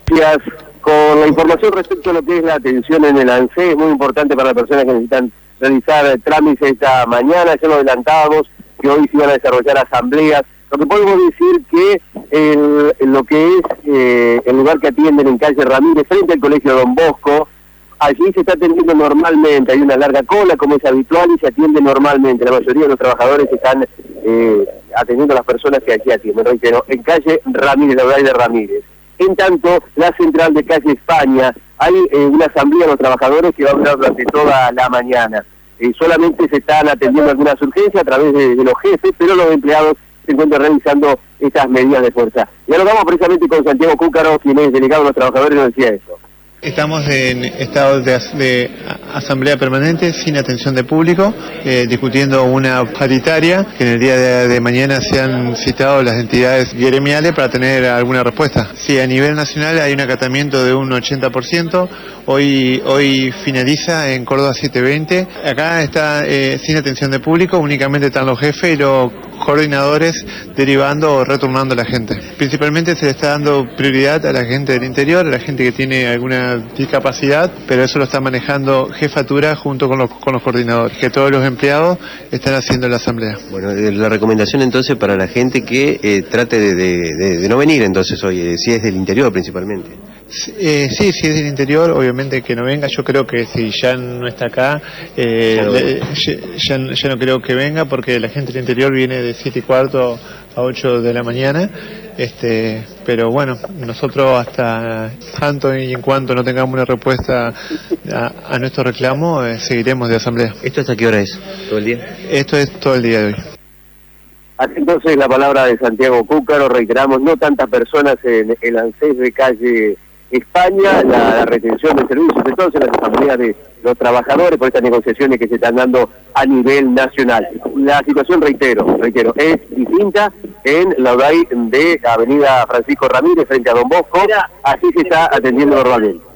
Gracias. Con la información respecto a lo que es la atención en el ANSES, es muy importante para las personas que necesitan realizar trámites esta mañana. Ya lo adelantábamos, que hoy se iban a desarrollar asambleas. Lo que podemos decir que en lo que es el lugar que atienden en calle Ramírez, frente al Colegio Don Bosco, allí se está atendiendo normalmente, hay una larga cola como es habitual y se atiende normalmente. La mayoría de los trabajadores están atendiendo a las personas que allí atienden, reitero, en calle Ramírez, la verdad de Ramírez. En tanto, la central de calle España, hay una asamblea de los trabajadores que va a durar durante toda la mañana. Solamente se están atendiendo algunas urgencias a través de los jefes, pero los empleados se encuentran realizando estas medidas de fuerza. Dialogamos precisamente con Santiago Cúcaro, quien es delegado de los trabajadores, y nos decía eso. Estamos en estado de asamblea permanente, sin atención de público, discutiendo una paritaria, que en el día de mañana se han citado las entidades gremiales para tener alguna respuesta. Sí, a nivel nacional hay un acatamiento de un 80%, hoy finaliza en Córdoba 720. Acá está sin atención de público, únicamente están los jefes y los coordinadores derivando o retornando a la gente. Principalmente se le está dando prioridad a la gente del interior, a la gente que tiene alguna discapacidad, pero eso lo está manejando jefatura junto con los coordinadores, que todos los empleados están haciendo la asamblea. Bueno, la recomendación entonces para la gente que trate de no venir entonces hoy, si es del interior principalmente. Sí, si es del interior, obviamente que no venga. Yo creo que si ya no está acá, ya no creo que venga, porque la gente del interior viene de 7:15 a 8 de la mañana. Pero bueno, nosotros hasta tanto y en cuanto no tengamos una respuesta a nuestro reclamo, seguiremos de asamblea. ¿Esto hasta qué hora es? ¿Todo el día? Esto es todo el día de hoy. Así entonces la palabra de Santiago Cúcaro, reiteramos, no tantas personas en el ANSES de calle España, la retención de servicios, entonces las asambleas de los trabajadores por estas negociaciones que se están dando a nivel nacional. La situación, reitero, es distinta en la UDAI de Avenida Francisco Ramírez frente a Don Bosco, así se está atendiendo normalmente.